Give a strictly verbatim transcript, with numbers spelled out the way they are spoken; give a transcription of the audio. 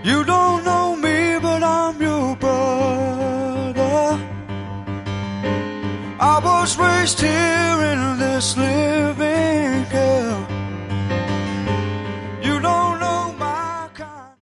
You don't know me, but I'm your brother. I was raised here in this living hell.